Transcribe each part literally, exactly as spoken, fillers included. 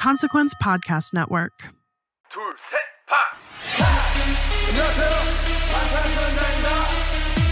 Consequence Podcast Network. 둘, 셋, 파! 안녕하세요. 반찬선장입니다.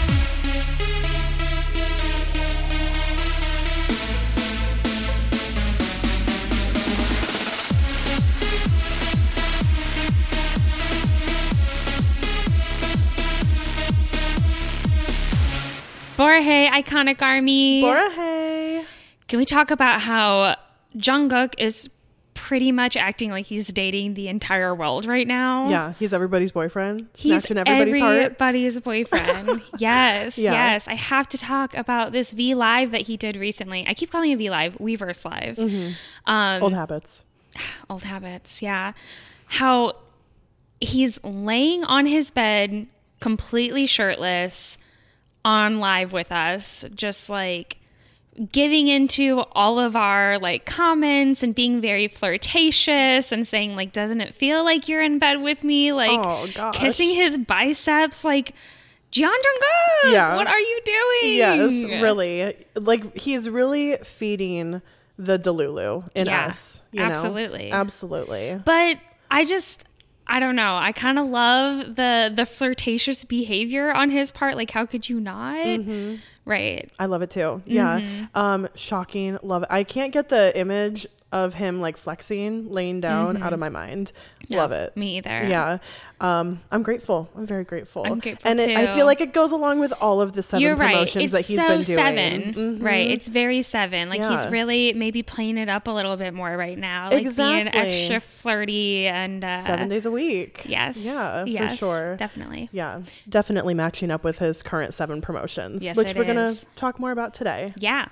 Borahey, Iconic Army. Borahey. Can we talk about how Jungkook is pretty much acting like he's dating the entire world right now? Yeah, he's everybody's boyfriend. He's snatching everybody's heart. Everybody's boyfriend. Yes, Yeah. yes. I have to talk about this V Live that he did recently. I keep calling it V Live, Weverse Live. Mm-hmm. Um, Old habits. Old habits, yeah. How he's laying on his bed, completely shirtless, on live with us, just like giving into all of our like comments and being very flirtatious and saying like, doesn't it feel like you're in bed with me? Like Oh, gosh. kissing his biceps, like, Jeon Jungkook, Yeah. what are you doing? Yes, really. Like, he's really feeding the Delulu in Yeah, us. You know? absolutely. Absolutely. But I just, I don't know. I kind of love the the flirtatious behavior on his part. Like, how could you not? Mm-hmm. Right. I love it too. Yeah. Mm-hmm. Um, shocking. Love it. I can't get the image of him like flexing, laying down Mm-hmm. out of my mind. No, Love it. me either. Yeah. Um, I'm grateful. I'm very grateful. I'm grateful and it, I too. feel like it goes along with all of the seven You're right. promotions It's that he's so been doing. seven. Mhm. Right. It's very seven. Like he's Yeah. really maybe playing it up a little bit more right now. Like Exactly. being extra flirty and uh, Seven days a week. Yes. Yeah, yes, for sure. Definitely. Yeah, definitely matching up with his current seven promotions, Yes, which it we're going is. to talk more about today. Yeah.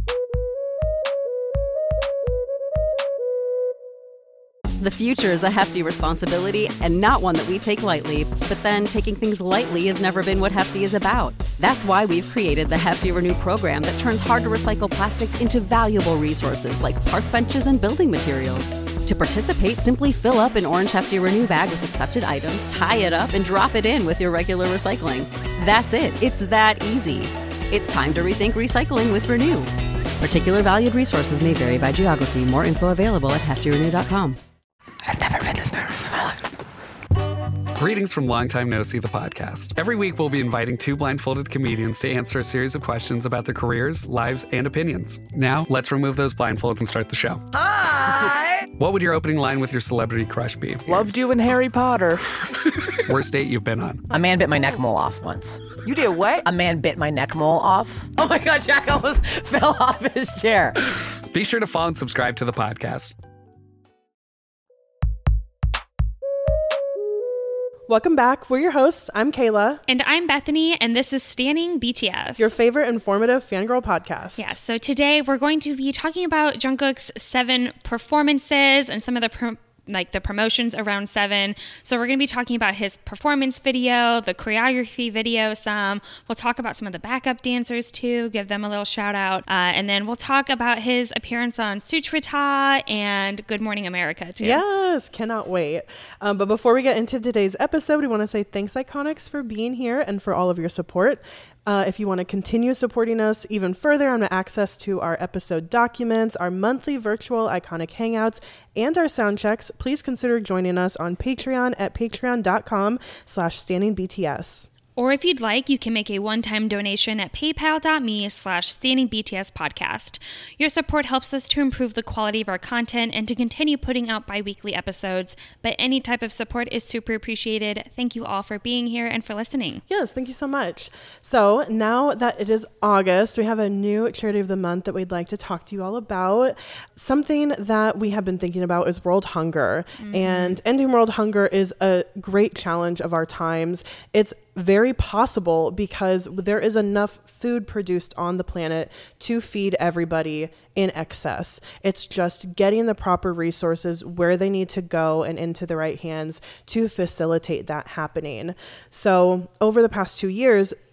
The future is a hefty responsibility and not one that we take lightly. But then taking things lightly has never been what Hefty is about. That's why we've created the Hefty Renew program that turns hard to recycle plastics into valuable resources like park benches and building materials. To participate, simply fill up an orange Hefty Renew bag with accepted items, tie it up, and drop it in with your regular recycling. That's it. It's that easy. It's time to rethink recycling with Renew. Particular valued resources may vary by geography. More info available at hefty renew dot com. I've never been this nervous in my life. Greetings from Long Time No See, the podcast. Every week, we'll be inviting two blindfolded comedians to answer a series of questions about their careers, lives, and opinions. Now, let's remove those blindfolds and start the show. Hi! What would your opening line with your celebrity crush be? Loved you in Harry Potter. Worst date you've been on? A man bit my neck mole off once. You did what? A man bit my neck mole off. Oh my God, Jack almost fell off his chair. Be sure to follow and subscribe to the podcast. Welcome back. We're your hosts. I'm Kayla, And I'm Bethany, and this is Standing B T S. your favorite informative fangirl podcast. Yes. So today we're going to be talking about Jungkook's seven performances and some of the pro- like the promotions around seven. So we're going to be talking about his performance video, the choreography video some. We'll talk about some of the backup dancers too, give them a little shout out. Uh, and then we'll talk about his appearance on Suchwita and Good Morning America too. Yes, cannot wait. Um, but before we get into today's episode, we want to say thanks, Iconics, for being here and for all of your support. Uh, if you want to continue supporting us even further on access to our episode documents, our monthly virtual Iconic Hangouts, and our sound checks, please consider joining us on Patreon at patreon.com slash standingbts. Or if you'd like, you can make a one-time donation at paypal.me slash standingbtspodcast. Your support helps us to improve the quality of our content and to continue putting out bi-weekly episodes, but any type of support is super appreciated. Thank you all for being here and for listening. Yes, thank you so much. So now that it is August, we have a new charity of the month that we'd like to talk to you all about. Something that we have been thinking about is world hunger. Mm-hmm. And ending world hunger is a great challenge of our times. It's very possible because there is enough food produced on the planet to feed everybody in excess. It's just getting the proper resources where they need to go and into the right hands to facilitate that happening. So over the past two years,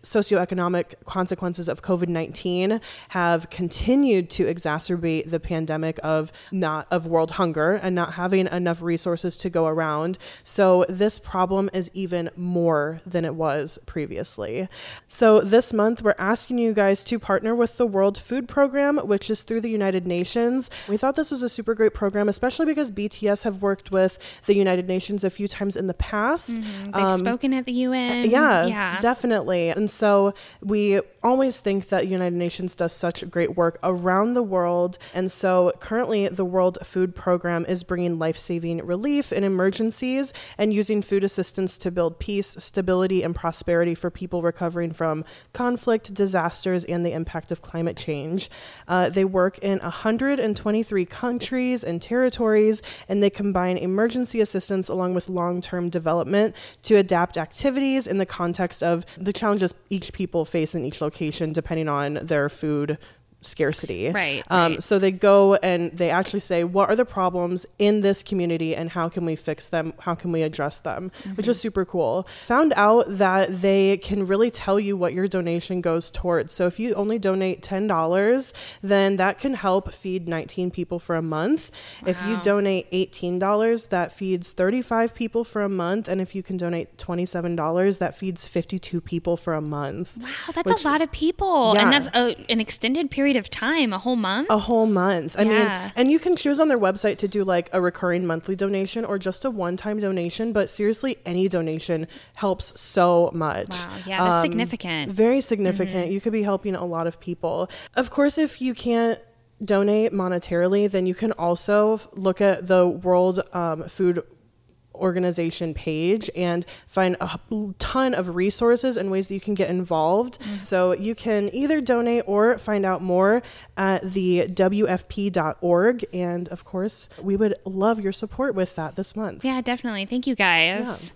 socioeconomic consequences of COVID nineteen have continued to exacerbate the pandemic of not of world hunger and not having enough resources to go around. So this problem is even more than it was previously. So this month, we're asking you guys to partner with the World Food Program, which is through the United Nations. We thought this was a super great program, especially because B T S have worked with the United Nations a few times in the past. Mm-hmm. They've Um, spoken at the U N. Yeah, yeah, definitely. And so we always think that United Nations does such great work around the world. And so currently the World Food Program is bringing life-saving relief in emergencies and using food assistance to build peace, stability, and prosperity for people recovering from conflict, disasters, and the impact of climate change. Uh, they work in one hundred twenty-three countries and territories, and they combine emergency assistance along with long-term development to adapt activities in the context of the challenges each people face in each location, depending on their food scarcity. Right, Um, right. so they go and they actually say, what are the problems in this community and how can we fix them? How can we address them? Mm-hmm. Which is super cool. Found out that they can really tell you what your donation goes towards. So if you only donate ten dollars, then that can help feed nineteen people for a month. If you Wow. donate eighteen dollars, that feeds thirty-five people for a month. And if you can donate twenty-seven dollars, that feeds fifty-two people for a month. Wow, that's Which- a lot of people. Yeah. And that's a, an extended period of time, a whole month. A whole month. I Yeah. mean, and you can choose on their website to do like a recurring monthly donation or just a one-time donation. But seriously, any donation helps so much. Wow, yeah, that's Um, significant. Very significant. You could be helping a lot of people. Of course, if you can't donate monetarily, then you can also f- look at the World um, Food Organization page and find a h- ton of resources and ways that you can get involved. So you can either donate or find out more at the W F P dot org. And of course, we would love your support with that this month. Yeah, definitely. Thank you, guys.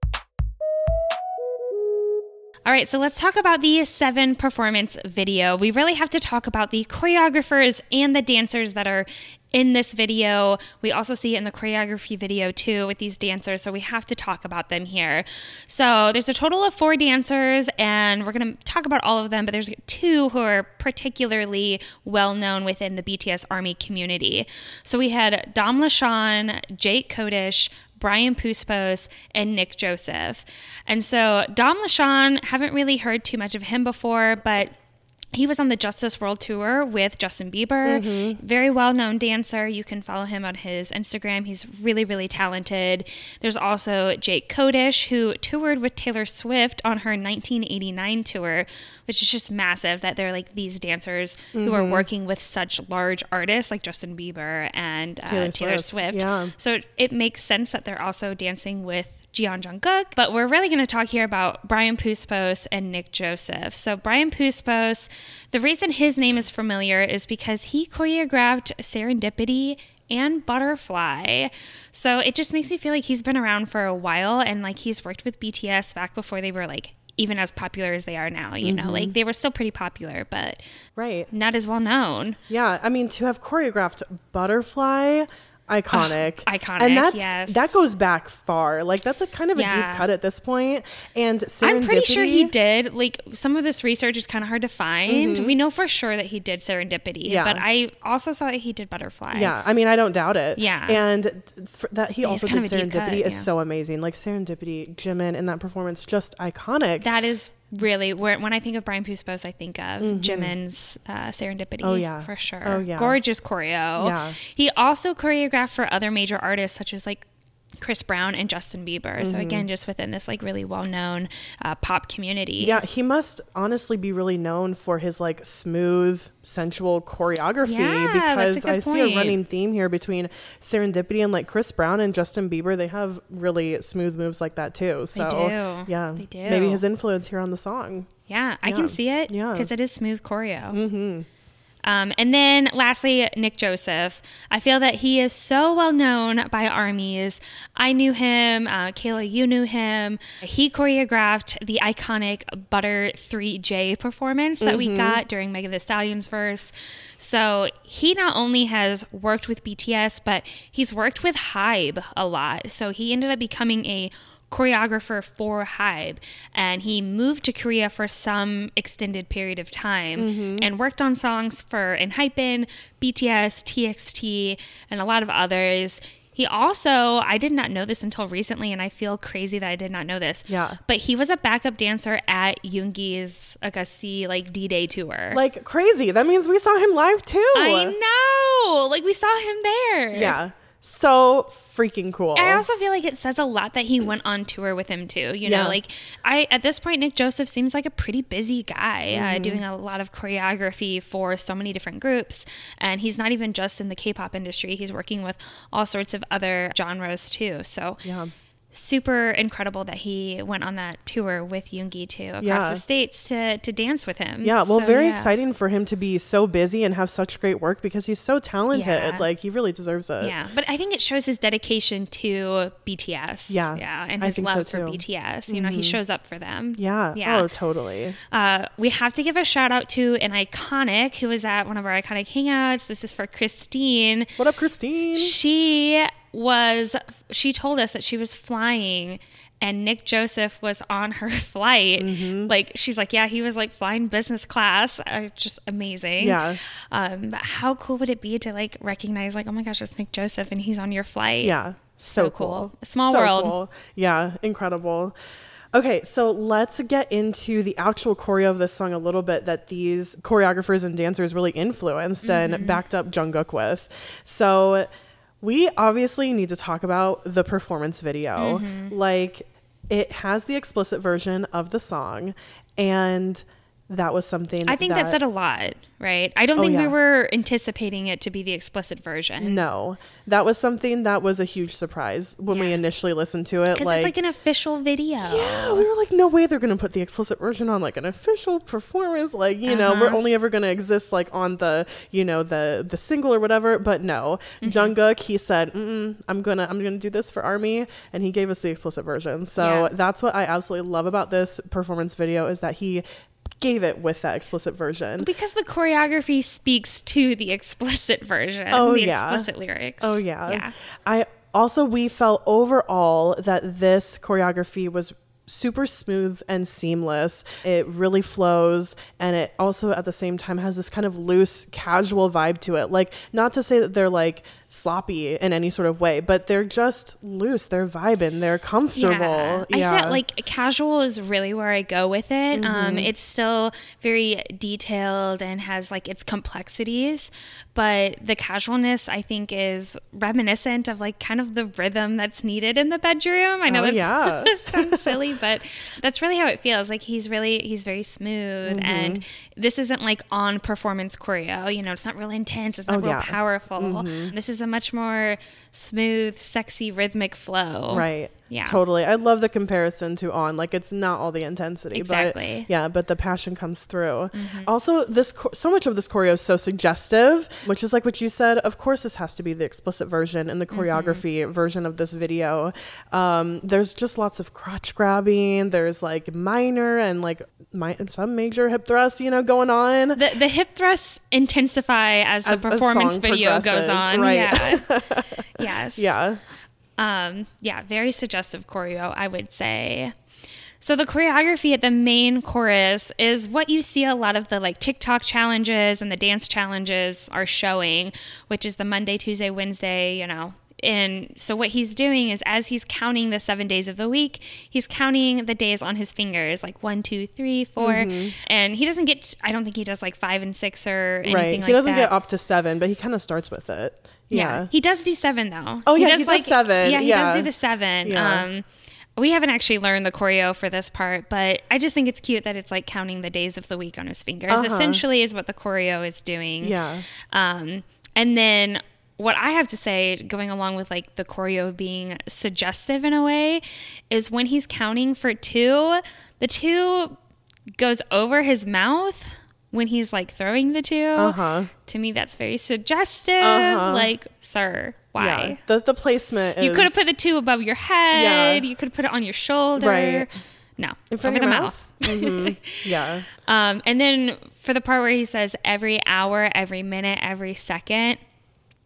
All right, so let's talk about the Seven performance video. We really have to talk about the choreographers and the dancers that are in this video. We also see it in the choreography video too with these dancers, so we have to talk about them here. So there's a total of four dancers, and we're going to talk about all of them, but there's two who are particularly well known within the B T S ARMY community. So we had Dom LaShawn, Jake Kodish, Brian Puspos, and Nick Joseph. And so Dom LaShawn, haven't really heard too much of him before, but he was on the Justice World Tour with Justin Bieber. Mm-hmm. Very well-known dancer. You can follow him on his Instagram. He's really, really talented. There's also Jake Kodish, who toured with Taylor Swift on her nineteen eighty-nine tour, which is just massive that they're like these dancers Mm-hmm. who are working with such large artists like Justin Bieber and uh, Taylor, Taylor Swift. Swift. Yeah. So it makes sense that they're also dancing with Jeon Jungkook, but we're really going to talk here about Brian Puspos and Nick Joseph. So Brian Puspos, the reason his name is familiar is because he choreographed Serendipity and Butterfly. So it just makes me feel like he's been around for a while, and like he's worked with B T S back before they were like even as popular as they are now, you know, like they were still pretty popular, but Right. not as well known. Yeah. I mean, to have choreographed Butterfly, iconic. Ugh, iconic, And that's yes. that goes back far. Like that's a kind of a Yeah. deep cut at this point. And Serendipity, I'm pretty sure he did. Like some of this research is kind of hard to find. We know for sure that he did Serendipity, Yeah. but I also saw that he did Butterfly. Yeah, I mean, I don't doubt it. Yeah. And f- that he also kind did of a deep Serendipity cut, is yeah. so amazing. Like Serendipity, Jimin in that performance, just iconic. That is really where when I think of Brian Puspos, I think of Jimin's uh, Serendipity. Oh, yeah. For sure. Oh, yeah. Gorgeous choreo. Yeah. He also choreographed for other major artists such as like Chris Brown and Justin Bieber. So again, just within this like really well-known uh, pop community. Yeah, he must honestly be really known for his like smooth, sensual choreography Yeah, that's a because good I see a point. running theme here between Serendipity and like Chris Brown and Justin Bieber. They have really smooth moves like that too. So do. yeah, They do. maybe his influence here on the song. Yeah, I Yeah. can see it Yeah. because it is smooth choreo. Mm-hmm. Um, and then lastly, Nick Joseph. I feel that he is so well known by ARMYs. I knew him. Uh, Kayla, you knew him. He choreographed the iconic Butter three J performance that we got during Megan Thee Stallion's verse. So he not only has worked with B T S, but he's worked with Hybe a lot. So he ended up becoming a choreographer for HYBE, and he moved to Korea for some extended period of time mm-hmm. and worked on songs for ENHYPEN, B T S, T X T, and a lot of others. He also, I did not know this until recently, and I feel crazy that I did not know this. Yeah. But he was a backup dancer at Yoongi's Agassi like D-Day tour. Like crazy. That means we saw him live too. I know. Like we saw him there. Yeah. So freaking cool. I also feel like it says a lot that he went on tour with him too. You Yeah. know, like I at this point, Nick Joseph seems like a pretty busy guy, Mm-hmm. uh, doing a lot of choreography for so many different groups. And he's not even just in the K-pop industry; he's working with all sorts of other genres too. So Yeah. super incredible that he went on that tour with Yoongi too, across Yeah. the states to to dance with him. Yeah, well, So, very yeah. exciting for him to be so busy and have such great work because he's so talented. Yeah. Like, he really deserves it. Yeah, but I think it shows his dedication to B T S. Yeah, yeah, and I his think so love for too. B T S. You know, he shows up for them. Yeah. yeah. Oh, totally. Uh, we have to give a shout out to an iconic who was at one of our iconic hangouts. This is for Christine. What up, Christine? She was. She told us that she was flying. And Nick Joseph was on her flight. Mm-hmm. Like, she's like, yeah, he was like flying business class. Uh, just amazing. Yeah. Um, but how cool would it be to like recognize, like, oh my gosh, it's Nick Joseph and he's on your flight? Yeah. So, So, cool. cool. Small So world. cool. Yeah. Incredible. Okay, so let's get into the actual choreo of this song a little bit that these choreographers and dancers really influenced Mm-hmm. and backed up Jungkook with. So we obviously need to talk about the performance video. Mm-hmm. Like, it has the explicit version of the song, and that was something I think that, that said a lot, right? I don't Oh, think we yeah. were anticipating it to be the explicit version. No, that was something that was a huge surprise when we Yeah. initially listened to it. Because Like, it's like an official video. yeah, we were like, no way they're going to put the explicit version on like an official performance. Like, you know, we're Uh-huh. only ever going to exist like on the, you know, the the single or whatever. But no, Mm-hmm. Jungkook, he said, Mm-mm, I'm gonna I'm gonna do this for ARMY, and he gave us the explicit version. So Yeah. that's what I absolutely love about this performance video is that he gave it with that explicit version. Because the choreography speaks to the explicit version, Oh, the yeah. explicit lyrics. Oh yeah. Yeah. I also we felt overall that this choreography was super smooth and seamless. It really flows, and it also at the same time has this kind of loose, casual vibe to it. Like, not to say that they're like sloppy in any sort of way, but they're just loose. They're vibing. They're comfortable. Yeah. I feel like casual is really where I go with it. Mm-hmm. Um, it's still very detailed and has like its complexities, but the casualness I think is reminiscent of like kind of the rhythm that's needed in the bedroom. I know Oh, that's yeah. sounds silly, but that's really how it feels. Like he's really he's very smooth, Mm-hmm. and this isn't like on performance choreo. You know, it's not really intense. It's not Oh, real yeah. powerful. This is a much more smooth, sexy, rhythmic flow. Right. Yeah. Totally. I love the comparison to On. Like, it's not all the intensity. Exactly. But yeah, but the passion comes through. Mm-hmm. Also, this cho- so much of this choreo is so suggestive, which is like what you said. Of course, this has to be the explicit version and the choreography Mm-hmm. version of this video. Um, there's just lots of crotch grabbing. There's like minor and like mi- some major hip thrusts, you know, going on. The the hip thrusts intensify as the As the performance song video goes progresses, on. right. Yeah. Yes. Yeah. Um, yeah, very suggestive choreo, I would say. So the choreography at the main chorus is what you see a lot of the like TikTok challenges and the dance challenges are showing, which is the Monday, Tuesday, Wednesday, you know. And so what he's doing is as he's counting the seven days of the week, he's counting the days on his fingers, like one, two, three, four. Mm-hmm. And he doesn't get, I don't think he does like five and six or anything Right. like He doesn't that. get up to seven, but he kind of starts with it. Yeah. Yeah. He does do seven though. Oh, yeah, he does seven. Yeah, he Yeah. does do the seven. Yeah. Um, we haven't actually learned the choreo for this part, but I just think it's cute that it's like counting the days of the week on his fingers. Uh-huh. Essentially is what the choreo is doing. Yeah. Um, and then what I have to say, going along with like the choreo being suggestive in a way, is when he's counting for two, the two goes over his mouth when he's like throwing the two. Uh-huh. To me, that's very suggestive. Uh-huh. Like, sir, why? Yeah. The, the placement is... You could have put the two above your head. Yeah. You could have put it on your shoulder. Right. No, In front over of the your mouth. mouth. Mm-hmm. Yeah. Um, and then for the part where he says every hour, every minute, every second,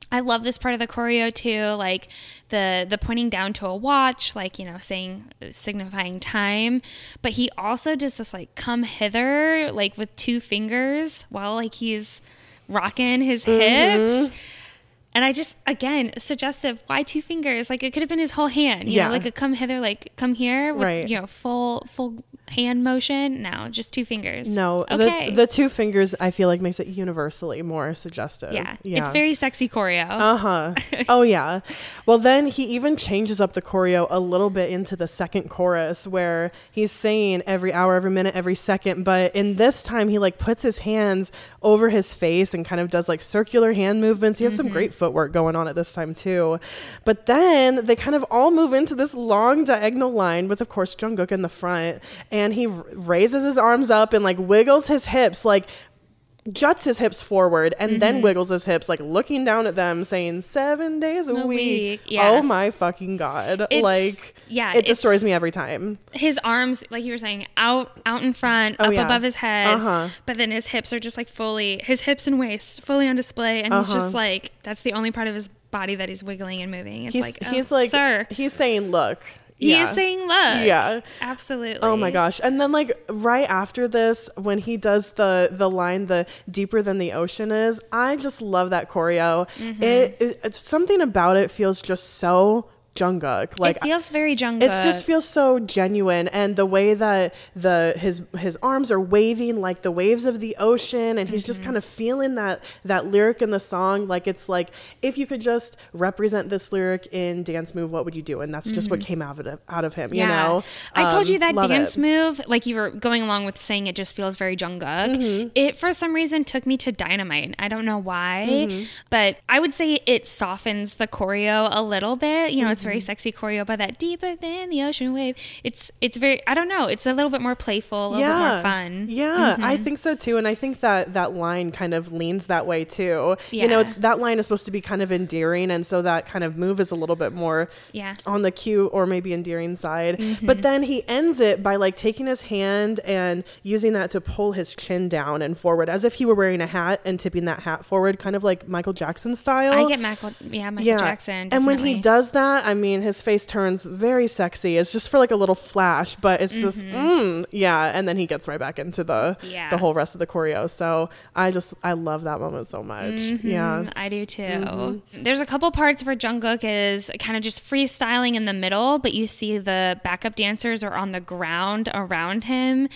I love this part of the choreo too, like the the pointing down to a watch, like, you know, saying, signifying time. But he also does this like come hither, like with two fingers while like he's rocking his hips. Mm-hmm. And I just, again, suggestive, why two fingers? Like it could have been his whole hand, you yeah. know, like a come hither, like come here with, right. you know, full, full hand motion. No, just two fingers. No, okay. the, the two fingers I feel like makes it universally more suggestive. Yeah, yeah. It's very sexy choreo. Uh-huh. Oh, yeah. Well, then he even changes up the choreo a little bit into the second chorus where he's saying every hour, every minute, every second. But in this time, he like puts his hands over his face and kind of does like circular hand movements. He has mm-hmm. some great footwork going on at this time too. But then they kind of all move into this long diagonal line with, of course, Jungkook in the front. And he r- raises his arms up and like wiggles his hips, like juts his hips forward and mm-hmm. then wiggles his hips, like looking down at them saying seven days a, a week. week. Yeah. Oh my fucking God. It's, like, yeah, it destroys me every time. His arms, like you were saying, out out in front, oh, up yeah. above his head. Uh-huh. But then his hips are just like fully, his hips and waist fully on display. And uh-huh. he's just like, that's the only part of his body that he's wiggling and moving. It's he's, like, oh, he's like, sir. He's saying, look. He yeah. is saying, look. Yeah. Absolutely. Oh my gosh. And then like right after this, when he does the the line, the deeper than the ocean is, I just love that choreo. Mm-hmm. It, it, it something about it feels just so Jungkook. Like it feels very Jungkook. It just feels so genuine, and the way that the his his arms are waving like the waves of the ocean, and he's mm-hmm. just kind of feeling that that lyric in the song. Like it's like, if you could just represent this lyric in dance move, what would you do? And that's just mm-hmm. what came out of it, out of him. Yeah. You know, I told um, you that dance it. move, like you were going along with saying it just feels very Jungkook. Mm-hmm. It for some reason took me to Dynamite. I don't know why, mm-hmm. but I would say it softens the choreo a little bit. You know, mm-hmm. it's very sexy choreo, but that deeper than the ocean wave, it's it's very, I don't know, it's a little bit more playful, a little yeah. bit more fun. Yeah, mm-hmm. I think so too. And I think that that line kind of leans that way too. Yeah. You know, it's that line is supposed to be kind of endearing, and so that kind of move is a little bit more yeah. on the cute or maybe endearing side. Mm-hmm. But then he ends it by like taking his hand and using that to pull his chin down and forward, as if he were wearing a hat and tipping that hat forward, kind of like Michael Jackson style. I get Michael, yeah, Michael yeah. Jackson. Definitely. And when he does that, I mean, his face turns very sexy. It's just for like a little flash, but it's just mm-hmm. mm, yeah. And then he gets right back into the yeah. the whole rest of the choreo. So I just I love that moment so much. Mm-hmm. Yeah, I do too. Mm-hmm. There's a couple parts where Jungkook is kind of just freestyling in the middle, but you see the backup dancers are on the ground around him,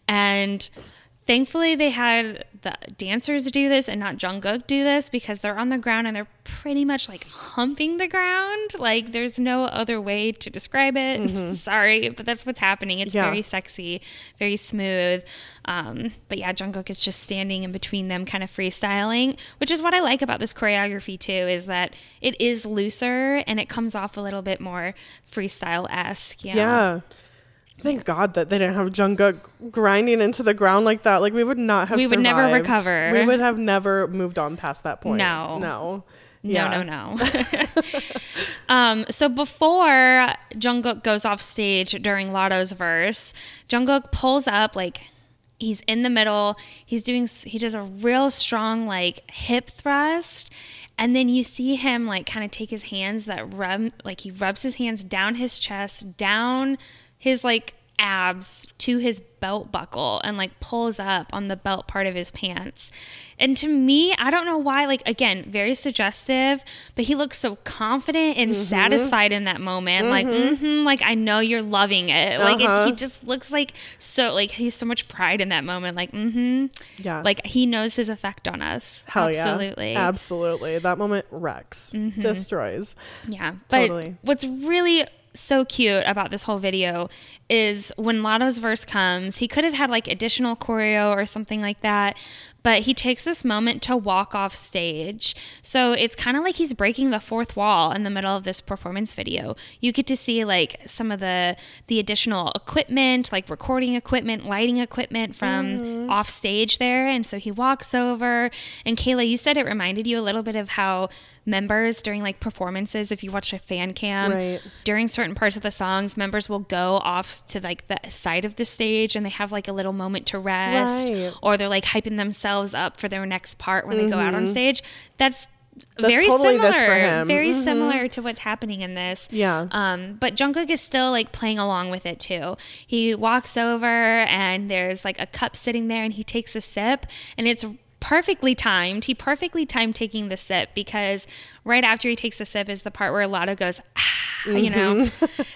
and thankfully they had the dancers do this and not Jungkook do this, because they're on the ground and they're pretty much like humping the ground. Like there's no other way to describe it. Mm-hmm. Sorry, but that's what's happening. It's yeah. very sexy, very smooth. Um, but yeah, Jungkook is just standing in between them, kind of freestyling, which is what I like about this choreography too, is that it is looser and it comes off a little bit more freestyle-esque. You know? Yeah. Thank God that they didn't have Jungkook grinding into the ground like that. Like we would not have We would survived. never recover. We would have never moved on past that point. No. No. Yeah. No, no, no. um, so before Jungkook goes off stage during Lotto's verse, Jungkook pulls up, like he's in the middle. He's doing, he does a real strong like hip thrust. And then you see him like kind of take his hands that rub, like he rubs his hands down his chest, down his like abs to his belt buckle, and like pulls up on the belt part of his pants. And to me, I don't know why, like again, very suggestive, but he looks so confident and mm-hmm. satisfied in that moment. Mm-hmm. Like, mm-hmm, like I know you're loving it. Uh-huh. Like it, he just looks like so, like he's so much pride in that moment. Like, mm-hmm. Yeah. Like he knows his effect on us. Hell Absolutely. Yeah. Absolutely. That moment wrecks, mm-hmm. destroys. Yeah. But totally. What's really so cute about this whole video is when Lotto's verse comes, he could have had like additional choreo or something like that, but he takes this moment to walk off stage. So it's kind of like he's breaking the fourth wall in the middle of this performance video. You get to see like some of the the additional equipment, like recording equipment, lighting equipment from mm-hmm. off stage there. And so he walks over, and Kayla, you said it reminded you a little bit of how members during like performances, if you watch a fan cam, right. during certain parts of the songs, members will go off to like the side of the stage and they have like a little moment to rest, right. or they're like hyping themselves up for their next part when mm-hmm. they go out on stage. That's That's very totally similar, this for him. very Mhm. similar to what's happening in this. Yeah. Um, but Jungkook is still like playing along with it too. He walks over and there's like a cup sitting there and he takes a sip and it's perfectly timed. He perfectly timed taking the sip because right after he takes the sip is the part where Lotto goes, ah, Mm-hmm. you know,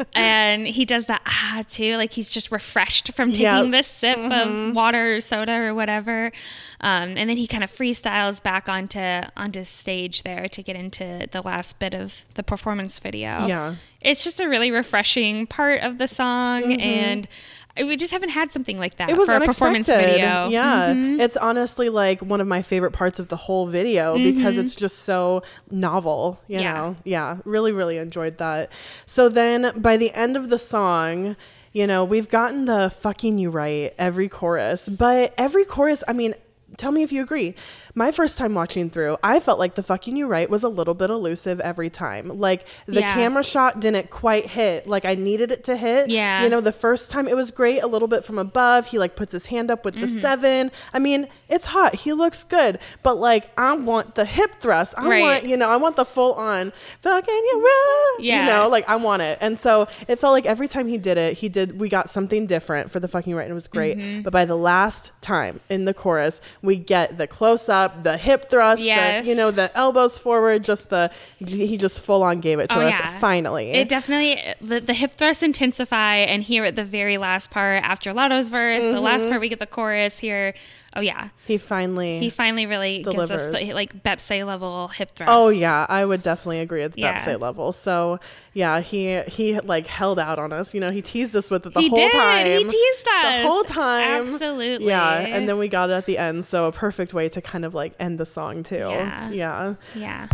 and he does the ah too. Like he's just refreshed from taking Yep. this sip Mm-hmm. of water or soda or whatever. Um, and then he kind of freestyles back onto, onto stage there to get into the last bit of the performance video. Yeah. It's just a really refreshing part of the song. Mm-hmm. And we just haven't had something like that It was for a performance unexpected. video. Yeah. Mhm. It's honestly like one of my favorite parts of the whole video because it's just so novel, you Yeah. know? Yeah. Really, really enjoyed that. So then by the end of the song, you know, we've gotten the fucking you right every chorus, but every chorus, I mean, tell me if you agree. My first time watching through, I felt like the fucking you right was a little bit elusive every time. Like the Yeah. camera shot didn't quite hit like I needed it to hit. Yeah. You know, the first time it was great, a little bit from above. He like puts his hand up with the seven. I mean, it's hot. He looks good. But like, I want the hip thrust. I Right. want, you know, I want the full on fucking you right. Yeah. You know, like I want it. And so it felt like every time he did it, he did, we got something different for the fucking you right. And it was great. Mm-hmm. But by the last time in the chorus, we get the close up, the hip thrust, Yes. the, you know, the elbows forward, just the, he just full on gave it to Oh, us yeah. finally. It definitely, the, the hip thrusts intensify, and here at the very last part, after Lotto's verse, the last part we get the chorus here. Oh yeah, he finally, he finally really gives us delivers. the, like Bepse level hip thrusts. Oh yeah, I would definitely agree. It's Yeah. Bepse level. So yeah, he he like held out on us. You know, he teased us with it the He whole did. time. He teased us. the whole time. Absolutely. Yeah, and then we got it at the end. So a perfect way to kind of like end the song too. Yeah. Yeah. Yeah.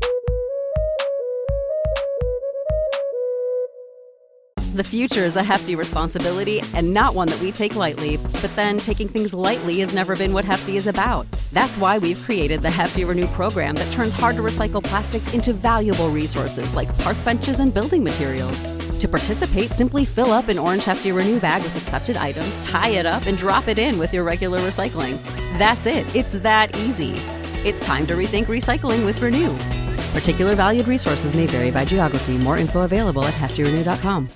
The future is a hefty responsibility and not one that we take lightly. But then taking things lightly has never been what Hefty is about. That's why we've created the Hefty Renew program that turns hard to recycle plastics into valuable resources like park benches and building materials. To participate, simply fill up an orange Hefty Renew bag with accepted items, tie it up, and drop it in with your regular recycling. That's it. It's that easy. It's time to rethink recycling with Renew. Particular valued resources may vary by geography. More info available at hefty renew dot com.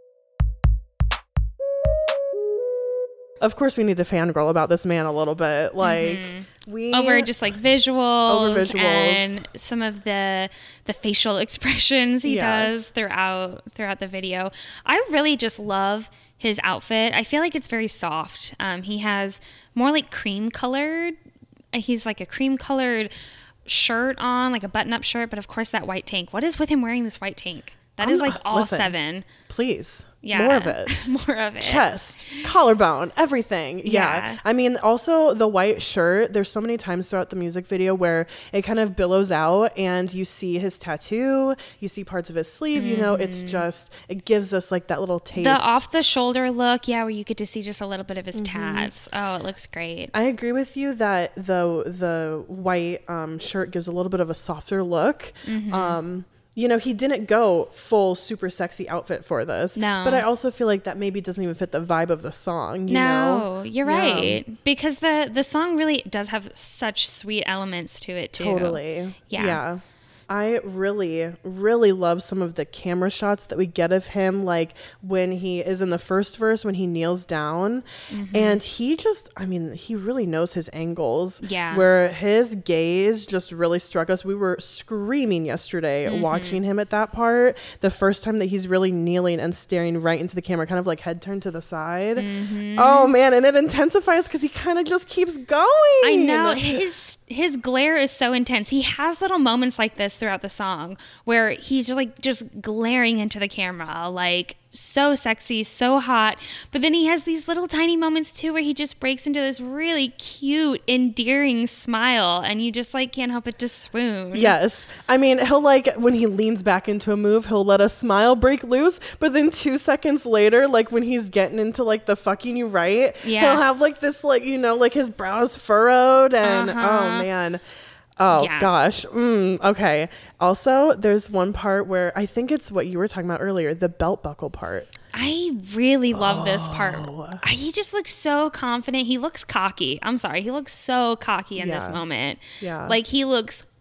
Of course, we need to fangirl about this man a little bit. Like we Over just like visuals, Over visuals. and some of the the facial expressions he Yeah. does throughout throughout the video. I really just love his outfit. I feel like it's very soft. Um, he has more like cream colored. He's like a cream colored shirt on, like a button up shirt, but of course that white tank. What is with him wearing this white tank? That is I'm- like all listen. seven. please. Yeah. More of it. More of it. Chest, collarbone, everything. Yeah. Yeah. I mean, also the white shirt, there's so many times throughout the music video where it kind of billows out and you see his tattoo, you see parts of his sleeve, you know, it's just, it gives us like that little taste. The off the shoulder look, yeah, where you get to see just a little bit of his Mm-hmm. tats. Oh, it looks great. I agree with you that the the white um, shirt gives a little bit of a softer look. Mm-hmm. Um, you know, he didn't go full super sexy outfit for this. No. But I also feel like that maybe doesn't even fit the vibe of the song, you no, know? you're Yeah. right. Because the the song really does have such sweet elements to it too. Totally. Yeah. Yeah. I really, really love some of the camera shots that we get of him, like when he is in the first verse, when he kneels down. Mm-hmm. And he just, I mean, he really knows his angles. Yeah. Where his gaze just really struck us. We were screaming yesterday Mm-hmm. watching him at that part. The first time that he's really kneeling and staring right into the camera, kind of like head turned to the side. Mm-hmm. Oh, man. And it intensifies because he kind of just keeps going. I know his his glare is so intense. He has little moments like this throughout the song where he's just like just glaring into the camera, like so sexy, so hot. But then he has these little tiny moments too where he just breaks into this really cute, endearing smile, and you just like can't help but to swoon. Yes. I mean, he'll like, when he leans back into a move, he'll let a smile break loose. But then two seconds later, like when he's getting into like the fucking you right, Yeah. he'll have like this, like, you know, like his brows furrowed. And Uh-huh. oh, man. Oh, Yeah. gosh. Mm, okay. Also, there's one part where I think it's what you were talking about earlier, the belt buckle part. I really love this part. Oh. He just looks so confident. He looks cocky. I'm sorry. He looks so cocky in this Yeah. moment. Yeah. Like he looks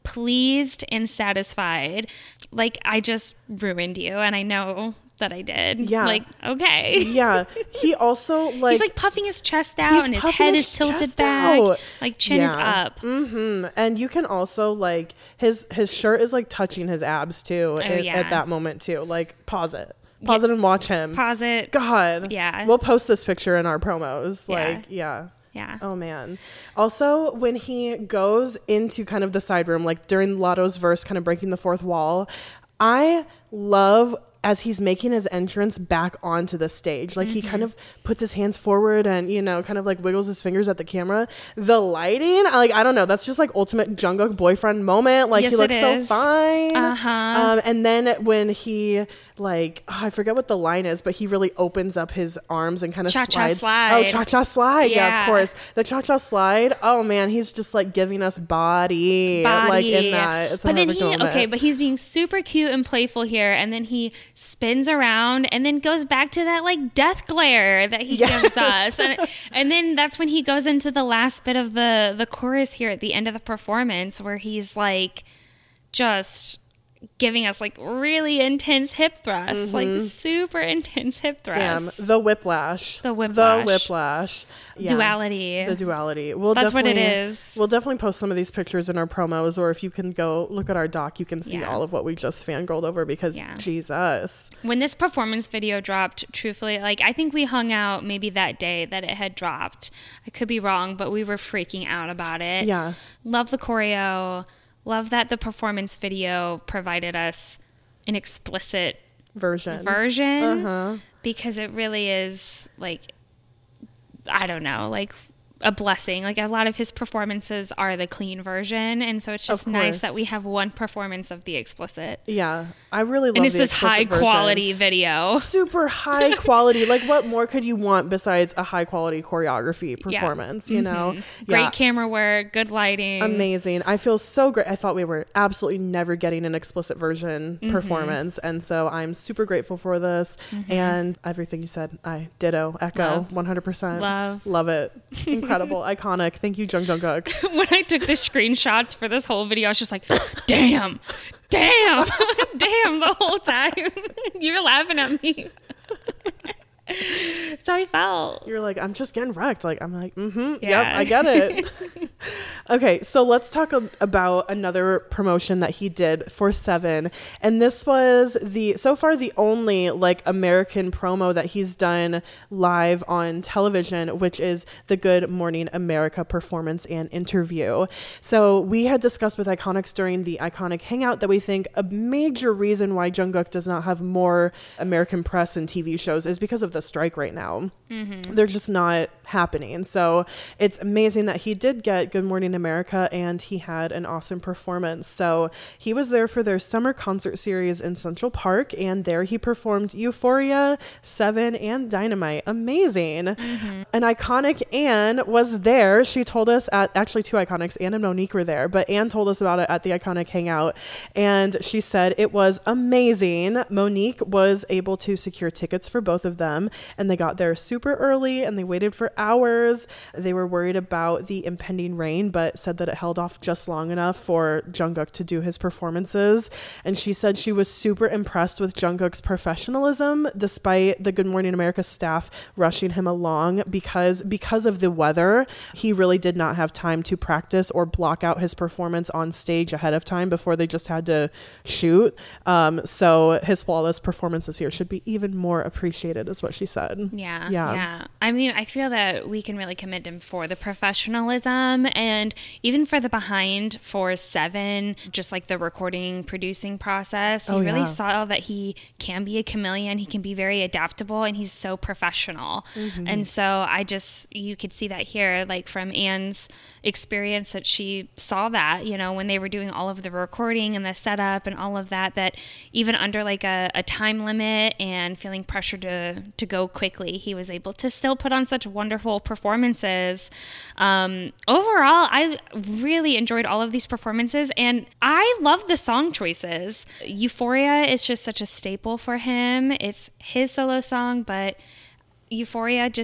pleased and satisfied. Like, I just ruined you, and I know that I did. Yeah. Like, okay. Yeah. He also like he's like puffing his chest out he's and his puffing head his is tilted chest back. out. Like, chin is Yeah. up. Mm-hmm. And you can also like his his shirt is like touching his abs too at, yeah. at that moment too. Like pause it. Pause it and watch him. Pause it. God. Yeah. We'll post this picture in our promos. Yeah. Like, yeah. Yeah. Oh man. Also, when he goes into kind of the side room, like during Lotto's verse, kind of breaking the fourth wall, I love as he's making his entrance back onto the stage. Like, mm-hmm. he kind of puts his hands forward and, you know, kind of like wiggles his fingers at the camera. The lighting, like, I don't know, that's just like ultimate Jungkook boyfriend moment. Like, yes, he looks so fine. Uh-huh. Um, and then when he like, oh, I forget what the line is, but he really opens up his arms and kind of Cha-cha slides. slide. Oh, cha-cha slide. Yeah. Yeah. Of course. The cha-cha slide. Oh man, he's just like giving us body, Body. like in that. It's a but then perfect he, moment. okay, but he's being super cute and playful here, and then he spins around and then goes back to that like death glare that he Yes. gives us. And, and then that's when he goes into the last bit of the, the chorus here at the end of the performance where he's like just giving us like really intense hip thrusts, Mm-hmm. like super intense hip Damn, thrusts. the whiplash. The whiplash. The whiplash. Yeah. Duality. The duality. We'll That's what it definitely- is. We'll definitely post some of these pictures in our promos, or if you can go look at our doc, you can see Yeah. all of what we just fangirled over because Yeah. Jesus. When this performance video dropped, truthfully, like I think we hung out maybe that day that it had dropped. I could be wrong, but we were freaking out about it. Yeah. Love the choreo. Love that the performance video provided us an explicit Version. version Uh-huh. because it really is like, I don't know, like a blessing. Like a lot of his performances are the clean version, and so it's just Of nice course. that we have one performance of the explicit. Yeah. I really love And it's the this explicit high version. quality video. Super high quality. Like, what more could you want besides a high quality choreography performance? You know, Mm-hmm. Great Yeah. camera work, good lighting. Amazing. I feel so great. I thought we were absolutely never getting an explicit version Mm-hmm. performance. And so I'm super grateful for this. And everything you said, I ditto, echo, Love. one hundred percent. Love. Love it. Incredible. Iconic. Thank you, Jung Jungkook. When I took the screenshots for this whole video, I was just like, damn, damn, damn the whole time. You're laughing at me. That's how I felt. You're like, I'm just getting wrecked. Like, I'm like, mm-hmm. Yep, Yeah. I get it. Okay, so let's talk a- about another promotion that he did for Seven. And this was the, so far, the only like American promo that he's done live on television, which is the Good Morning America performance and interview. So we had discussed with Iconics during the Iconic Hangout that we think a major reason why Jungkook does not have more American press and T V shows is because of the strike right now. Mm-hmm. They're just not happening. So it's amazing that he did get Good Morning America and he had an awesome performance. So he was there for their summer concert series in Central Park, and there he performed Euphoria, Seven, and Dynamite. Amazing. Mm-hmm. An Iconic Anne was there. She told us at actually two Iconics, Anne and Monique were there, but Anne told us about it at the Iconic Hangout, and she said it was amazing. Monique was able to secure tickets for both of them, and they got there super early and they waited for hours. They were worried about the impending rain, but said that it held off just long enough for Jungkook to do his performances. And she said she was super impressed with Jungkook's professionalism despite the Good Morning America staff rushing him along, because because of the weather, he really did not have time to practice or block out his performance on stage ahead of time before they just had to shoot. Um, so his flawless performances here should be even more appreciated, is what she said. Yeah, Yeah. yeah. I mean, I feel that we can really commend him for the professionalism and even for the behind for Seven, just like the recording, producing process. You Oh, really yeah. saw that he can be a chameleon. He can be very adaptable, and he's so professional. Mm-hmm. And so I just, you could see that here, like from Anne's experience, that she saw that, you know, when they were doing all of the recording and the setup and all of that, that even under like a, a time limit and feeling pressure to, to go quickly, he was able to still put on such wonderful performances. Um, overall, I really enjoyed all of these performances, and I love the song choices. Euphoria is just such a staple for him. It's his solo song, but Euphoria just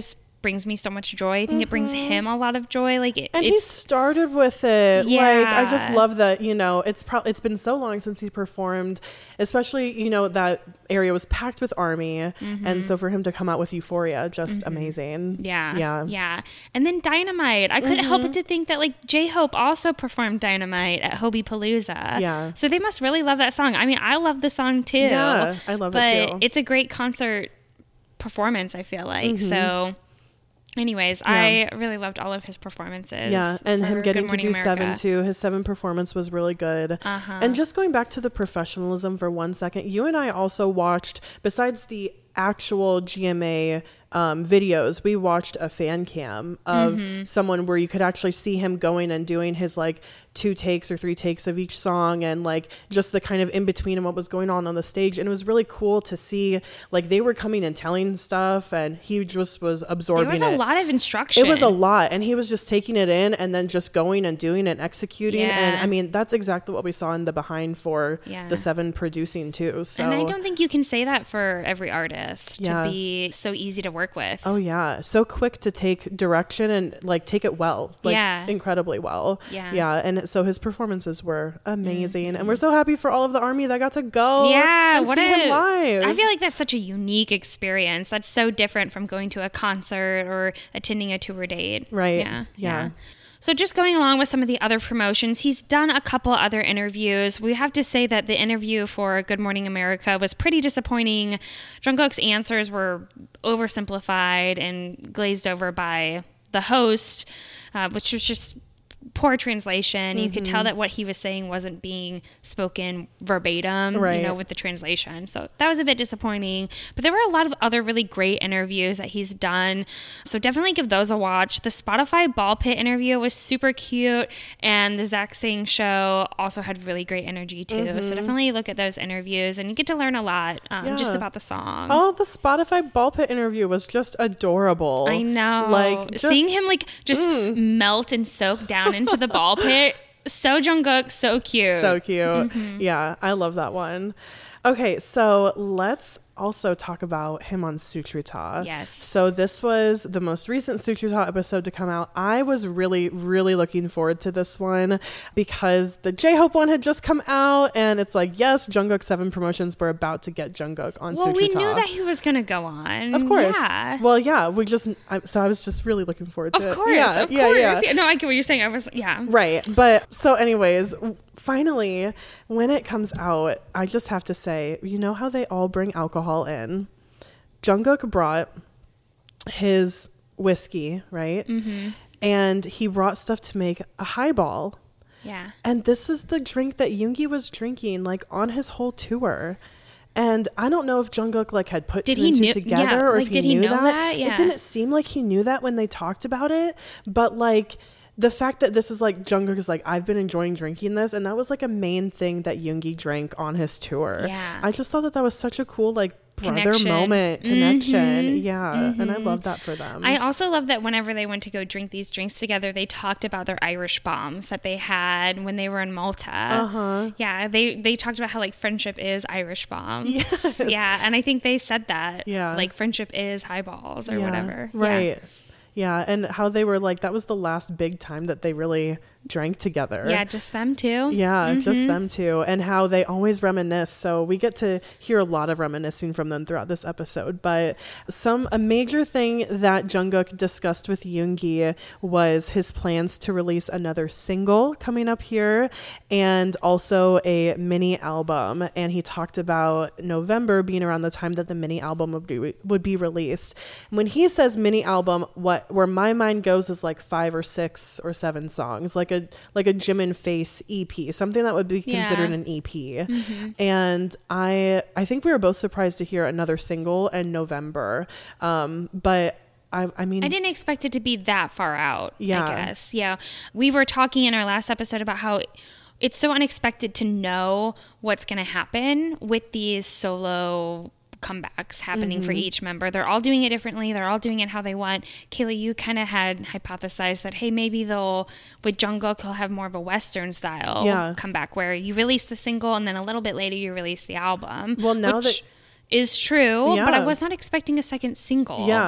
brings me so much joy. I think mm-hmm. it brings him a lot of joy. Like it, and it's, he started with it. Yeah. Like I just love that, you know, it's probably it's been so long since he performed, especially, you know, that area was packed with ARMY. Mm-hmm. And so for him to come out with Euphoria, just mm-hmm. amazing. Yeah. Yeah. Yeah. And then Dynamite. I couldn't mm-hmm. help but to think that like J-Hope also performed Dynamite at Hobie Palooza. Yeah. So they must really love that song. I mean, I love the song too. Yeah, I love but it too. It's a great concert performance, I feel like. Mm-hmm. So anyways, yeah. I really loved all of his performances. Yeah, and him getting to do America. Seven too. His Seven performance was really good. Uh-huh. And just going back to the professionalism for one second, you and I also watched, besides the actual G M A um, videos, we watched a fan cam of mm-hmm. someone where you could actually see him going and doing his like two takes or three takes of each song, and like just the kind of in between and what was going on on the stage. And it was really cool to see, like they were coming and telling stuff and he just was absorbing it. There was a it. lot of instruction. It was a lot, and he was just taking it in and then just going and doing and executing. Yeah. And I mean, that's exactly what we saw in the behind for yeah. the Seven producing too. So, and I don't think you can say that for every artist yeah. to be so easy to work with. Oh yeah, so quick to take direction and like take it well, like yeah. incredibly well. Yeah, yeah, and so his performances were amazing, mm-hmm. and we're so happy for all of the ARMY that got to go. Yeah, and what see a, him live. I feel like that's such a unique experience. That's so different from going to a concert or attending a tour date. Right. Yeah. Yeah. yeah. So just going along with some of the other promotions, he's done a couple other interviews. We have to say that the interview for Good Morning America was pretty disappointing. Jungkook's answers were oversimplified and glazed over by the host, uh, which was just poor translation. Mm-hmm. You could tell that what he was saying wasn't being spoken verbatim, right. you know, with the translation. So that was a bit disappointing. But there were a lot of other really great interviews that he's done. So definitely give those a watch. The Spotify Ball Pit interview was super cute. And the Zach Sang show also had really great energy too. Mm-hmm. So definitely look at those interviews and you get to learn a lot um, yeah. just about the song. Oh, the Spotify Ball Pit interview was just adorable. I know. Like just, seeing him like just mm. melt and soak down into the ball pit. So Jungkook, so cute. So cute. Mm-hmm. Yeah, I love that one. Okay, so let's also talk about him on Sutrita. Yes. So this was the most recent Sutrita episode to come out. I was really, really looking forward to this one because the J-Hope one had just come out, and it's like, yes, Jungkook Seven promotions were about to get Jungkook on well, Sutrita. Well, we knew that he was going to go on. Of course. Yeah. Well, yeah, we just, I, so I was just really looking forward to of it. Course, yeah, of yeah, course. yeah. Yeah. No, I get what you're saying. I was, yeah. Right. But so anyways, finally, when it comes out, I just have to say, you know how they all bring alcohol in? Jungkook brought his whiskey, right? Mm-hmm. And he brought stuff to make a highball. Yeah. And this is the drink that Yoongi was drinking like on his whole tour. And I don't know if Jungkook like had put did two and two knew, together yeah, or like, if he did knew he know that. that? Yeah. It didn't seem like he knew that when they talked about it, but like the fact that this is like Jungkook is like, I've been enjoying drinking this, and that was like a main thing that Yoongi drank on his tour. Yeah. I just thought that that was such a cool like brother connection. moment connection. Mm-hmm. Yeah. Mm-hmm. And I love that for them. I also love that whenever they went to go drink these drinks together, they talked about their Irish bombs that they had when they were in Malta. Uh-huh. Yeah. They, they talked about how like friendship is Irish bomb. Yes. Yeah. And I think they said that. Yeah. Like friendship is highballs or yeah. whatever. Right. Yeah. Yeah, and how they were like, that was the last big time that they really drank together. Yeah, just them two. Yeah, mm-hmm. just them two. And how they always reminisce. So we get to hear a lot of reminiscing from them throughout this episode. But some a major thing that Jungkook discussed with Yoongi was his plans to release another single coming up here and also a mini album. And he talked about November being around the time that the mini album would be, would be released. When he says mini album, what where my mind goes is like five or six or seven songs, like a like a Jimin Face E P, something that would be considered yeah. an E P. Mm-hmm. And I I think we were both surprised to hear another single in November. Um, but I, I mean, I didn't expect it to be that far out. Yeah. I guess. Yeah. We were talking in our last episode about how it's so unexpected to know what's going to happen with these solo comebacks happening mm-hmm. for each member. They're all doing it differently. They're all doing it how they want. Kayla, you kind of had hypothesized that, hey, maybe they'll, with Jungkook, he'll have more of a Western style yeah. comeback where you release the single and then a little bit later you release the album. Well, now which that is true, yeah. but I was not expecting a second single. Yeah.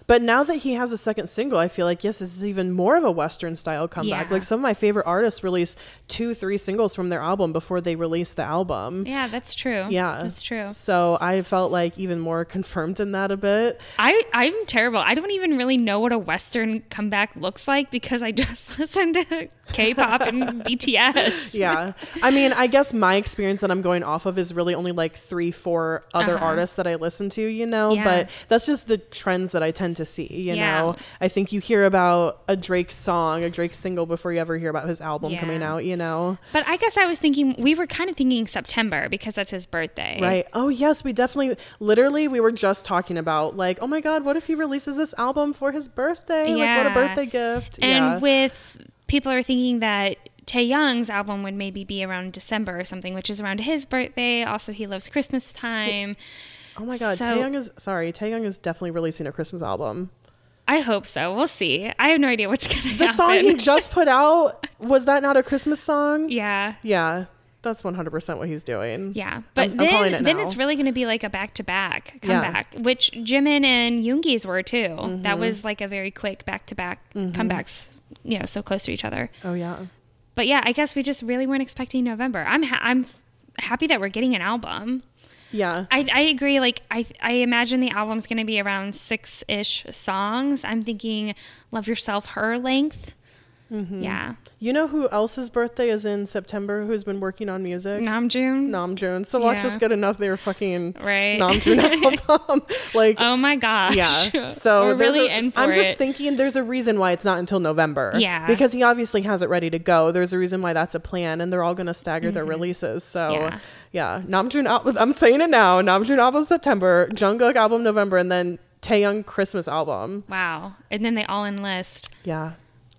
But now that he has a second single, I feel like, yes, this is even more of a Western style comeback. Yeah. Like some of my favorite artists release two, three singles from their album before they release the album. Yeah, that's true. Yeah. That's true. So I felt like even more confirmed in that a bit. I, I'm terrible. I don't even really know what a Western comeback looks like because I just listen to K-pop and B T S. Yeah. I mean, I guess my experience that I'm going off of is really only like three, four other Uh-huh. artists that I listen to, you know, Yeah. but that's just the trends that I tend to see, you Yeah. know. I think you hear about a Drake song, a Drake single before you ever hear about his album Yeah. coming out, you know. But I guess I was thinking, we were kind of thinking September because that's his birthday. Right. Oh, yes, we definitely, literally, we were just talking about like, oh my God, what if he releases this album for his birthday? Like, what a Yeah. birthday gift. And yeah. with people are thinking that Taehyung's album would maybe be around December or something, which is around his birthday. Also, he loves Christmas time. Oh my God, So- Taehyung is, sorry, Taehyung is definitely releasing a Christmas album. I hope so. We'll see. I have no idea what's going to happen. The song he just put out, was that not a Christmas song? Yeah. Yeah, that's one hundred percent what he's doing. Yeah. But I'm- I'm calling then, it then now. it's really going to be like a back-to-back Yeah. comeback, which Jimin and Yoongi's were too. Mm-hmm. That was like a very quick back-to-back comebacks, you know, so close to each other. Oh, yeah. But yeah, I guess we just really weren't expecting November. I'm ha- I'm happy that we're getting an album. Yeah. I, I agree. Like I I imagine the album's going to be around six ish songs. I'm thinking "Love Yourself" her length. Mm-hmm. Yeah. You know who else's birthday is in September who's been working on music? Namjoon. Namjoon. So watch Yeah. just good enough their fucking Right. Namjoon album. Like, Oh my gosh. yeah. So we're there's really a- in for I'm it. just thinking there's a reason why it's not until November. Yeah. Because he obviously has it ready to go. There's a reason why that's a plan, and they're all going to stagger their releases. So Yeah. yeah, Namjoon album. I'm saying it now. Namjoon album September, Jungkook album November, and then Taehyung Christmas album. Wow. And then they all enlist. Yeah.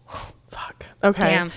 Fuck. Okay. Damn.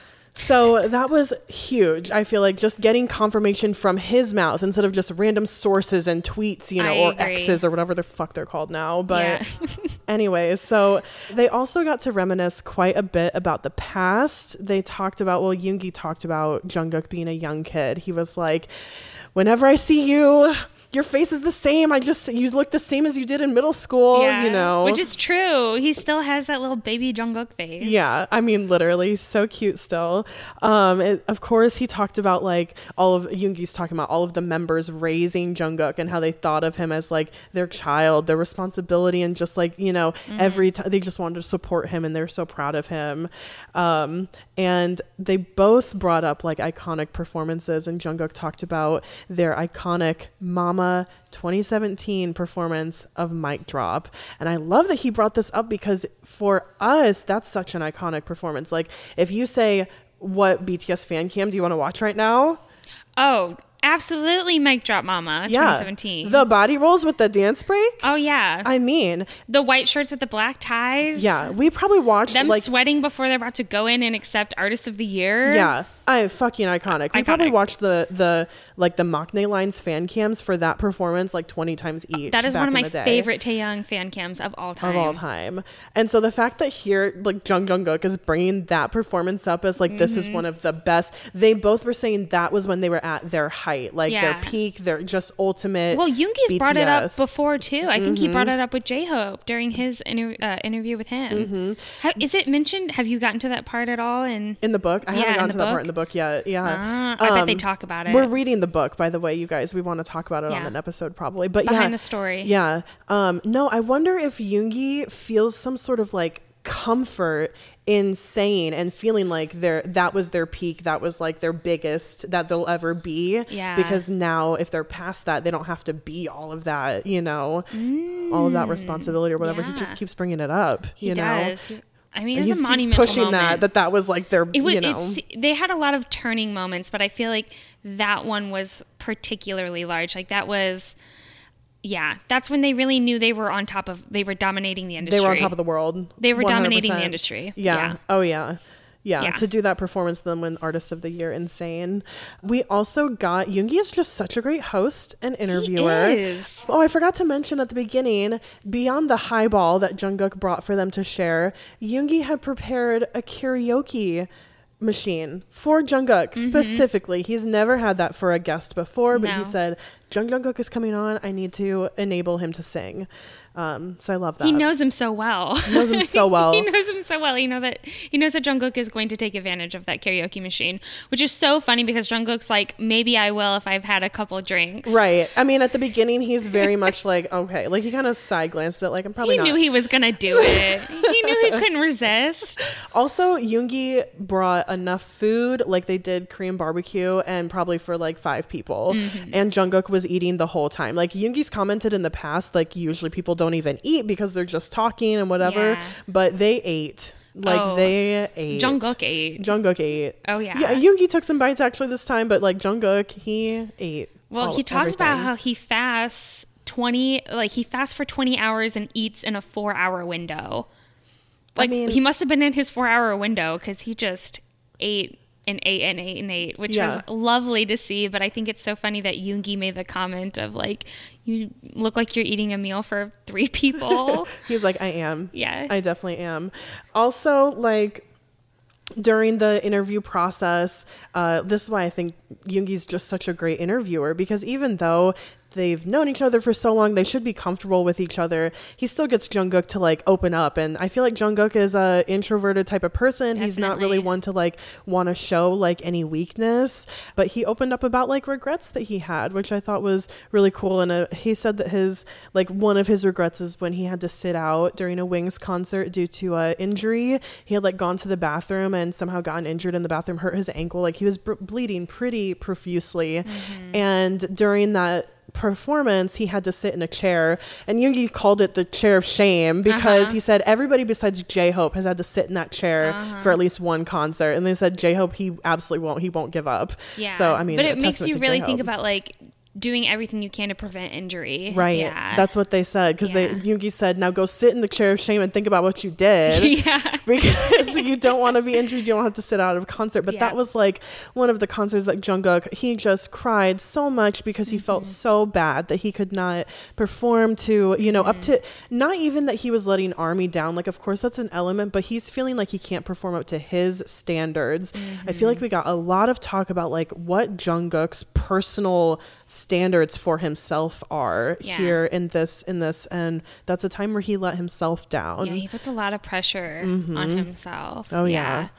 So that was huge. I feel like just getting confirmation from his mouth instead of just random sources and tweets, you know, I or agree. X's or whatever the fuck they're called now. But Yeah. anyways, so they also got to reminisce quite a bit about the past. They talked about, well, Yoongi talked about Jungkook being a young kid. He was like, whenever I see you, your face is the same. I just, you look the same as you did in middle school, Yeah. you know. Which is true. He still has that little baby Jungkook face. Yeah, I mean, literally, so cute still. Um, it, of course, he talked about like all of Yoongi's talking about all of the members raising Jungkook and how they thought of him as like their child, their responsibility, and just like, you know, Mm-hmm. every time they just wanted to support him and they're so proud of him. Um, and they both brought up like iconic performances, and Jungkook talked about their iconic Mama twenty seventeen performance of Mic Drop. And I love that he brought this up because for us, that's such an iconic performance. Like if you say, what B T S fan cam do you want to watch right now? Oh, absolutely. Mic Drop Mama Yeah. twenty seventeen. The body rolls with the dance break? Oh, yeah. I mean, the white shirts with the black ties. yeah, we probably watched Them like sweating before they're about to go in and accept Artist of the Year. yeah, I fucking iconic. We probably Iconic. watched the the like the Machne Lines fan cams for that performance like twenty times each. That is back one of in my the day. favorite Taehyung fan cams of all time. Of all time. And so the fact that here like Jung Jungkook is bringing that performance up as like this Mm-hmm. is one of the best. They both were saying that was when they were at their height, like their Yeah. peak, their just ultimate. Well, Yoongi's brought it up B T S. before too. I think he Mm-hmm. brought it up with J-Hope during his inter- uh, interview with him. Mm-hmm. How, is it mentioned? Have you gotten to that part at all? And In the book, I Yeah, haven't in gotten the to that part book? in the book yet. Yeah, Ah, I bet they Um, talk about it. We're reading the book, by the way, you guys. We want to talk about it on Yeah. an episode probably. But Behind yeah, the story. Yeah. Um, no, I wonder if Yoongi feels some sort of like comfort in saying and feeling like their that was their peak, that was like their biggest that they'll ever be. Yeah. Because now if they're past that, they don't have to be all of that, you know, all of that responsibility or whatever. He yeah. just keeps bringing it up. he you know, does. He- I mean, and it he was a keeps monumental pushing moment. that that that was like their, It was, you know. it's, they had a lot of turning moments, but I feel like that one was particularly large. Like that was, yeah, that's when they really knew they were on top of, they were dominating the industry. They were on top of the world. They were dominating the one hundred percent. industry. Yeah. Yeah. Oh, yeah. yeah. Yeah. To do that performance, then win Artist of the Year, insane. We also got, Yoongi is just such a great host and interviewer. He is. Oh, I forgot to mention at the beginning, beyond the highball that Jungkook brought for them to share, Yoongi had prepared a karaoke machine for Jungkook Mm-hmm. specifically. He's never had that for a guest before, but No. he said, Jung Jungkook is coming on. I need to enable him to sing. Um, so I love that. He knows him so well. He knows him so well. he knows him so well. You know that he knows that Jungkook is going to take advantage of that karaoke machine, which is so funny because Jungkook's like, maybe I will if I've had a couple drinks. Right. I mean, at the beginning, he's very much like, okay, like he kind of side glanced at like, I'm probably He not. knew he was gonna do it. He knew he couldn't resist. Also, Yoongi brought enough food, like they did Korean barbecue, and probably for like five people. Mm-hmm. And Jungkook was eating the whole time. Like Yoongi's commented in the past, like usually people don't even eat because they're just talking and whatever. Yeah. But they ate. Like oh, they ate. Jungkook ate. Jungkook ate. Oh yeah. Yeah. Yoongi took some bites actually this time, but like Jungkook, he ate. Well, all, he talked everything. about how he fasts twenty, like he fasts for twenty hours and eats in a four-hour window. Like I mean, he must have been in his four-hour window because he just ate and ate and ate and ate, which yeah. was lovely to see. But I think it's so funny that Yoongi made the comment of like, you look like you're eating a meal for three people. He's like, I am. Yeah. I definitely am. Also, like, during the interview process, uh, this is why I think Yoongi's just such a great interviewer, because even though they've known each other for so long, they should be comfortable with each other. He still gets Jungkook to like open up, and I feel like Jungkook is a introverted type of person. Definitely. He's not really one to like want to show like any weakness, but he opened up about like regrets that he had, which I thought was really cool. And uh, he said that his like one of his regrets is when he had to sit out during a Wings concert due to a uh, injury. He had like gone to the bathroom and somehow gotten injured in the bathroom, hurt his ankle. Like he was b- bleeding pretty profusely, mm-hmm. and during that performance he had to sit in a chair, and Yoongi called it the chair of shame because uh-huh. he said everybody besides J-Hope has had to sit in that chair uh-huh. for at least one concert, and they said J-Hope he absolutely won't he won't give up. Yeah. So I mean, but it makes you really J-Hope. think about like doing everything you can to prevent injury. Right. Yeah. That's what they said, because yeah. they Yoongi said, now go sit in the chair of shame and think about what you did. Yeah. Because you don't want to be injured. You don't have to sit out of a concert. But yeah. that was like one of the concerts that Jungkook, he just cried so much because he mm-hmm. felt so bad that he could not perform to, you know, mm-hmm. up to, not even that he was letting ARMY down. Like, of course, that's an element, but he's feeling like he can't perform up to his standards. Mm-hmm. I feel like we got a lot of talk about like what Jungkook's personal standards for himself are yeah. here in this in this and that's a time where he let himself down. Yeah, he puts a lot of pressure mm-hmm. on himself. Oh yeah. yeah.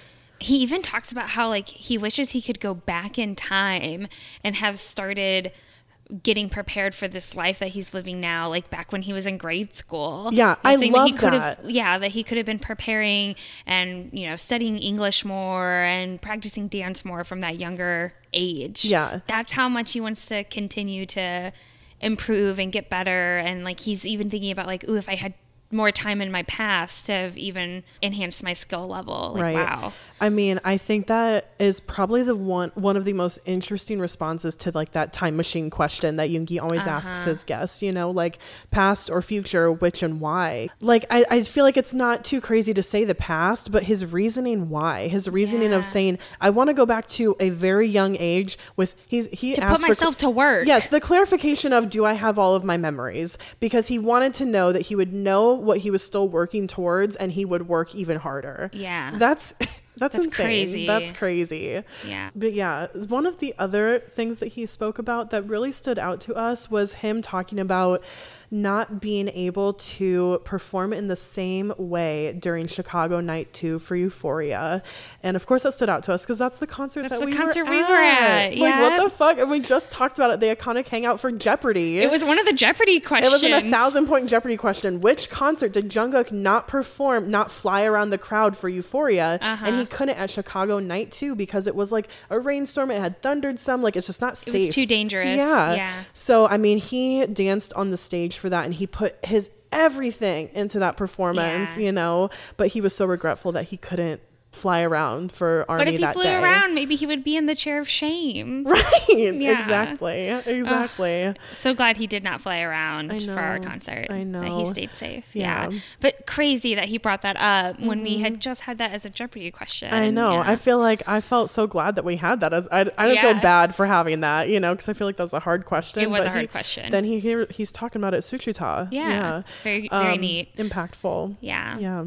He even talks about how like he wishes he could go back in time and have started getting prepared for this life that he's living now, like back when he was in grade school. Yeah, I love that. He that. Yeah, that he could have been preparing and, you know, studying English more and practicing dance more from that younger age. Yeah. That's how much he wants to continue to improve and get better. And like he's even thinking about like, ooh, if I had more time in my past to have even enhanced my skill level. Like, right. wow. I mean, I think that is probably the one one of the most interesting responses to like that time machine question that Yoongi always uh-huh. asks his guests, you know, like past or future, which and why. Like, I, I feel like it's not too crazy to say the past, but his reasoning why, his reasoning yeah. of saying, I want to go back to a very young age with, he's, he to asked put myself for, to work. Yes, the clarification of, do I have all of my memories? Because he wanted to know that he would know what he was still working towards and he would work even harder. Yeah. That's... That's, That's insane. Crazy. That's crazy. Yeah. But yeah, one of the other things that he spoke about that really stood out to us was him talking about not being able to perform in the same way during Chicago Night two for Euphoria. And of course that stood out to us because that's the concert that's that the we, concert were we at. were at. Like, yeah. what the fuck? And we just talked about it, the iconic hangout for Jeopardy. It was one of the Jeopardy questions. It was in a thousand point Jeopardy question. Which concert did Jungkook not perform, not fly around the crowd for Euphoria? Uh-huh. And he couldn't at Chicago Night two because it was like a rainstorm. It had thundered some. Like, it's just not safe. It was too dangerous. Yeah. yeah. So, I mean, he danced on the stage for that and he put his everything into that performance, yeah. you know, but he was so regretful that he couldn't fly around for ARMY that day. But if he flew day. around, maybe he would be in the chair of shame. Right. Yeah. Exactly. Exactly. Ugh. So glad he did not fly around I know. for our concert. I know. That he stayed safe. Yeah. yeah. But crazy that he brought that up when mm-hmm. we had just had that as a Jeopardy question. I know. Yeah. I feel like I felt so glad that we had that. As I, I didn't yeah. feel bad for having that, you know, because I feel like that was a hard question. It was but a hard he, question. Then he, he he's talking about it Suchita. Yeah. yeah. Very, very um, neat. Impactful. Yeah. Yeah.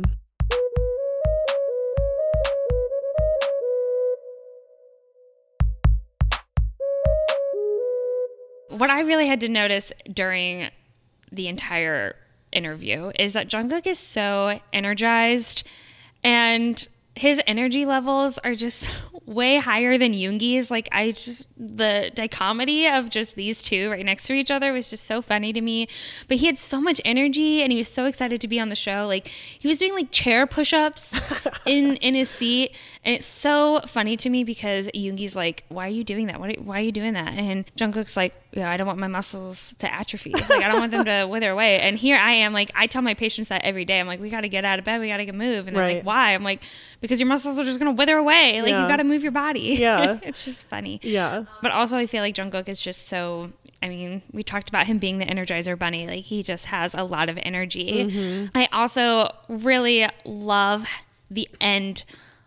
What I really had to notice during the entire interview is that Jungkook is so energized, and his energy levels are just way higher than Yoongi's. Like, I just, the dichotomy of just these two right next to each other was just so funny to me. But he had so much energy, and he was so excited to be on the show. Like, he was doing like chair push-ups in in his seat, and it's so funny to me because Yoongi's like, why are you doing that? Why, why are you doing that? And Jungkook's like, yeah, I don't want my muscles to atrophy. Like, I don't want them to wither away. And here I am, like, I tell my patients that every day. I'm like, we got to get out of bed. We got to get move. And they're Right. like, why? I'm like, because your muscles are just going to wither away. Like, Yeah. you got to move your body. Yeah. It's just funny. Yeah. But also, I feel like Jungkook is just so, I mean, we talked about him being the Energizer Bunny. Like, he just has a lot of energy. Mm-hmm. I also really love the end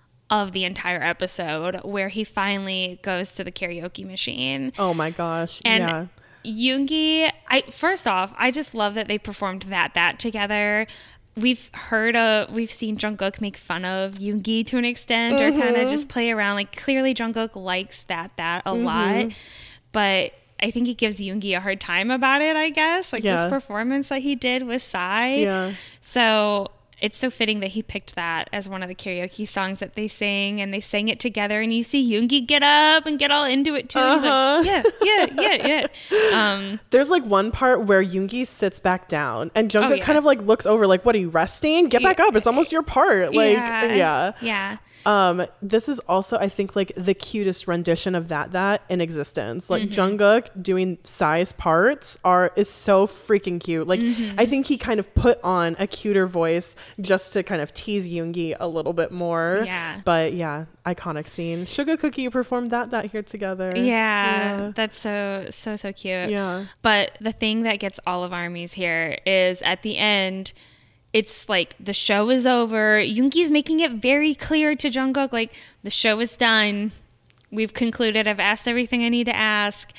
of the entire episode where he finally goes to the karaoke machine. Oh my gosh. And yeah. Yoongi, I first off, I just love that they performed that that together. We've heard of, we've seen Jungkook make fun of Yoongi to an extent, or kind of just play around. Like, clearly Jungkook likes that that a lot, but I think he gives Yoongi a hard time about it, I guess. Like, Yeah. this performance that he did with Psy. Yeah. So it's so fitting that he picked that as one of the karaoke songs that they sing, and they sang it together, and you see Yoongi get up and get all into it too. Uh-huh. He's like, yeah, yeah, yeah, yeah. Um, There's like one part where Yoongi sits back down and Jungkook Oh, yeah. kind of like looks over like, what are you resting? Get back Yeah. up. It's almost your part. Like, yeah, yeah. yeah. Um, this is also, I think, like the cutest rendition of that that in existence. Like Mm-hmm. Jungkook doing Psy's parts are is so freaking cute. Like Mm-hmm. I think he kind of put on a cuter voice just to kind of tease Yoongi a little bit more. Yeah. But yeah, iconic scene. Sugar Cookie performed that that here together. Yeah, that's so, so, so cute. Yeah. But the thing that gets all of armies here is at the end, it's like the show is over. Yoongi's making it very clear to Jungkook, like, the show is done. We've concluded. I've asked everything I need to ask.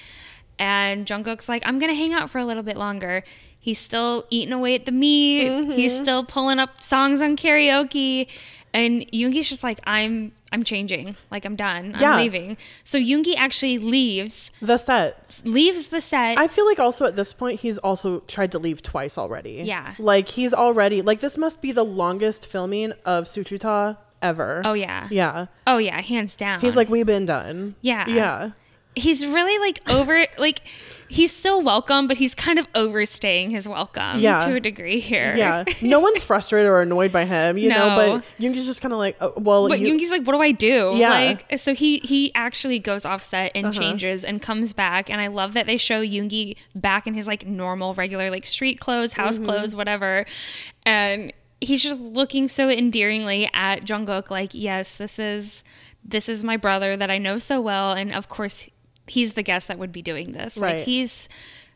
And Jungkook's like, I'm going to hang out for a little bit longer. He's still eating away at the meat. Mm-hmm. He's still pulling up songs on karaoke. And Yoongi's just like, I'm I'm changing. Like, I'm done. I'm Yeah. leaving. So Yoongi actually leaves, The set. leaves the set. I feel like also at this point he's also tried to leave twice already. Yeah. Like he's already like this must be the longest filming of Suchuta ever. oh, yeah. Yeah. Oh, yeah. Hands down. He's like, we've been done. Yeah. Yeah. He's really like over, like, he's still welcome, but he's kind of overstaying his welcome Yeah. to a degree here. Yeah. No one's frustrated or annoyed by him, you know, No. but Yoongi's just kind of like, oh, well, But you- Yoongi's like, what do I do? Yeah. Like, so he he actually goes off set and Uh-huh. changes and comes back. And I love that they show Yoongi back in his like normal, regular, like street clothes, house Mm-hmm. clothes, whatever. And he's just looking so endearingly at Jungkook, like, yes, this is this is my brother that I know so well. And of course, he's the guest that would be doing this. Right. Like, he's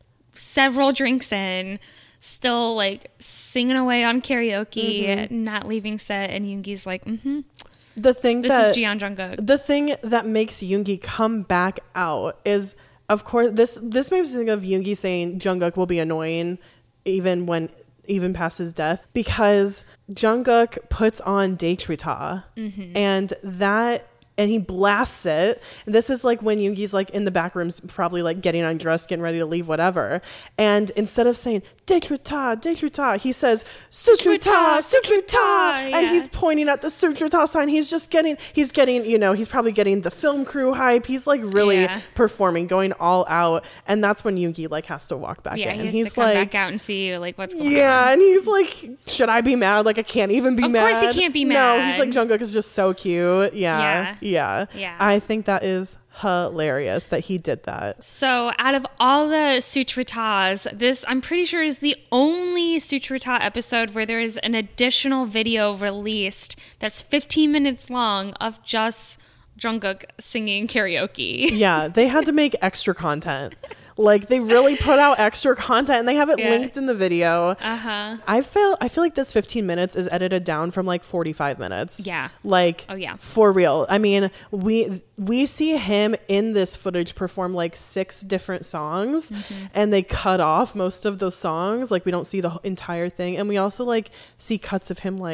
several drinks in, still like singing away on karaoke, Mm-hmm. not leaving set. And Yoongi's like, mm-hmm. the thing This that is Jian Jungkook. the thing that makes Yoongi come back out is, of course, this this makes me think of Yoongi saying Jungkook will be annoying even when even past his death, because Jungkook puts on Daechwita Mm-hmm. and that and he blasts it. This is like when Yoongi's like in the back rooms, probably like getting undressed, getting ready to leave, whatever. And instead of saying Daechwita, Daechwita, he says Suchuta, Suchuta, and Yeah. he's pointing at the Suchuta sign. He's just getting, he's getting, you know, he's probably getting the film crew hype. He's like really Yeah. performing, going all out. And that's when Yoongi like has to walk back Yeah, in. he has he's to come like, back out and see like what's going yeah, on. and he's like, should I be mad? Like I can't even be Of mad. course he can't be No, he's mad. like, Jungkook is just so cute. Yeah, Yeah. yeah, Yeah. I think that is hilarious that he did that. So out of all the Sutritas, this I'm pretty sure is the only Sutrita episode where there is an additional video released that's fifteen minutes long of just Jungkook singing karaoke. Yeah, they had to make extra content. Like they really put out extra content and they have it Yeah. linked in the video. Uh-huh. I feel I feel like this fifteen minutes is edited down from like forty-five minutes. Yeah. Like Oh, yeah. for real. I mean, we we see him in this footage perform like six different songs Mm-hmm. and they cut off most of those songs. Like we don't see the whole entire thing, and we also like see cuts of him like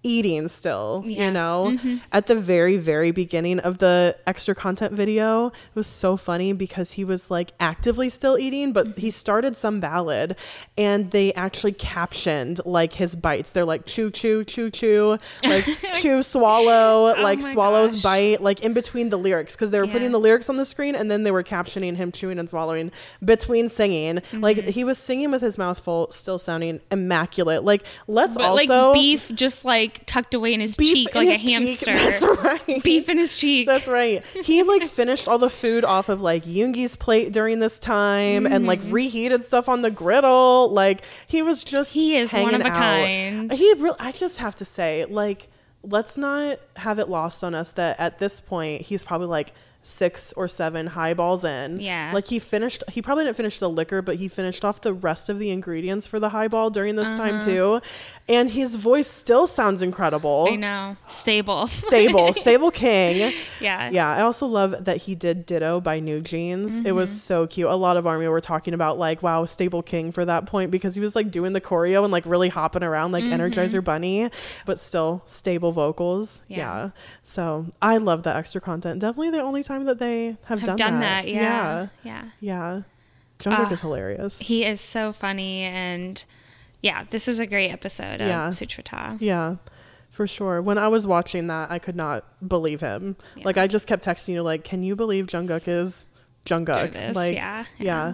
eating still, Yeah. you know, Mm-hmm. at the very, very beginning of the extra content video. It was so funny because he was like actively still eating, but he started some ballad and they actually captioned like his bites. They're like chew, chew, chew, chew, like chew, swallow, like my swallows, gosh. bite, like in between the lyrics, because they were Yeah. putting the lyrics on the screen and then they were captioning him chewing and swallowing between singing. Mm-hmm. Like he was singing with his mouth full, still sounding immaculate. Like let's But also like beef just like tucked away in his beef cheek in like a his cheek. hamster. That's right. Beef in his cheek. That's right. He like finished all the food off of like Yoongi's plate during this time and like reheated stuff on the griddle. Like he was just He is one hanging of a out. kind. He really, I just have to say, like, let's not have it lost on us that at this point he's probably like six or seven highballs in. Yeah. Like he finished, he probably didn't finish the liquor, but he finished off the rest of the ingredients for the highball during this Uh-huh. time too. And his voice still sounds incredible. I know. Stable. Stable, Stable King. Yeah. Yeah. I also love that he did Ditto by New Jeans. It was so cute. A lot of Army were talking about like, wow, Stable King for that point, because he was like doing the choreo and like really hopping around like Energizer Bunny, but still stable vocals. Yeah. Yeah. So I love that extra content. Definitely the only time that they have, Have done, done that. that. Yeah. Yeah. Yeah. Jungkook Ah. is hilarious. He is so funny, and yeah, this is a great episode of Yeah. Suchwita. Yeah, for sure. When I was watching that, I could not believe him. Yeah. Like, I just kept texting you, like, can you believe Jungkook is Jungkook? This, Like, yeah, yeah. yeah.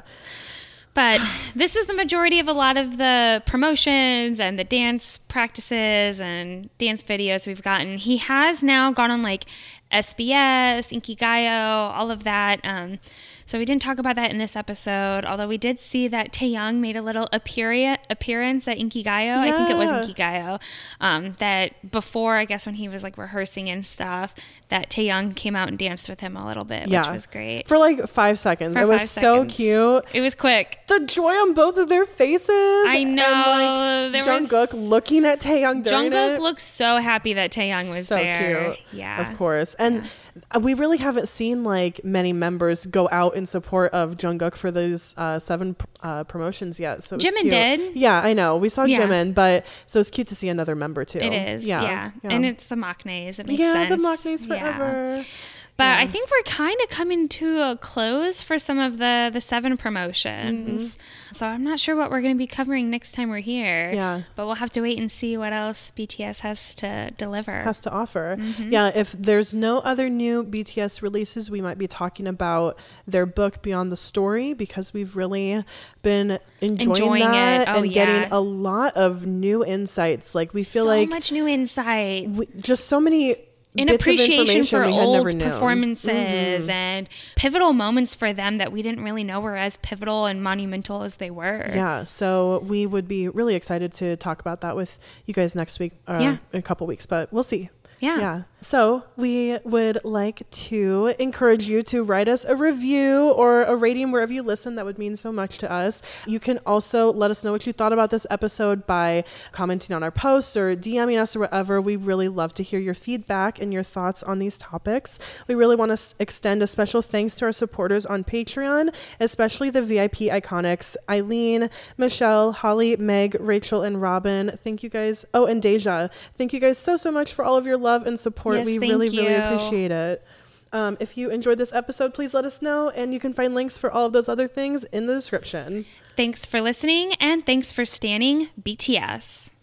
But this is the majority of a lot of the promotions and the dance practices and dance videos we've gotten. He has now gone on like S B S, Inkigayo, all of that. Um, so we didn't talk about that in this episode, although we did see that Taeyang made a little appear- appearance at Inkigayo. I think it was Yeah. Inkigayo. Um, that before, I guess when he was like rehearsing and stuff, that Taeyang came out and danced with him a little bit, Yeah. which was great. For like five seconds. For it was five so seconds. cute. It was quick. The joy on both of their faces. I know. And, like, There Jungkook was- looking at Taeyang during Jungkook it. looks so happy that Taeyang was so there. cute. Yeah. Of course. And we really haven't seen like many members go out in support of Jungkook for those uh, seven uh, promotions yet. So it was Jimin cute. did. Yeah, I know. We saw Yeah. Jimin, but so it's cute to see another member too. It is. Yeah. Yeah. And it's the Machnes. It makes yeah, sense. the Machnes Yeah. forever. But Yeah. I think we're kind of coming to a close for some of the, the seven promotions. Mm-hmm. So I'm not sure what we're going to be covering next time we're here. Yeah. But we'll have to wait and see what else B T S has to deliver. Has to offer. Mm-hmm. Yeah, if there's no other new B T S releases, we might be talking about their book Beyond the Story, because we've really been enjoying, Enjoying that it. Oh, and getting yeah. a lot of new insights. Like we feel so like much new insight. we, just so many In bits of appreciation information for we had never old known. performances Mhm. and pivotal moments for them that we didn't really know were as pivotal and monumental as they were. Yeah, so we would be really excited to talk about that with you guys next week, or Yeah. in a couple weeks, but we'll see. Yeah. Yeah. So we would like to encourage you to write us a review or a rating wherever you listen. That would mean so much to us. You can also let us know what you thought about this episode by commenting on our posts or DMing us or whatever. We really love to hear your feedback and your thoughts on these topics. We really want to s- extend a special thanks to our supporters on Patreon, especially the V I P iconics, Eileen, Michelle, Holly, Meg, Rachel, and Robin. Thank you guys. Oh, and Deja. Thank you guys so, so much for all of your love and support. Yes, we thank really, really you. appreciate it. Um, if you enjoyed this episode, please let us know, and you can find links for all of those other things in the description. Thanks for listening, and thanks for standing B T S.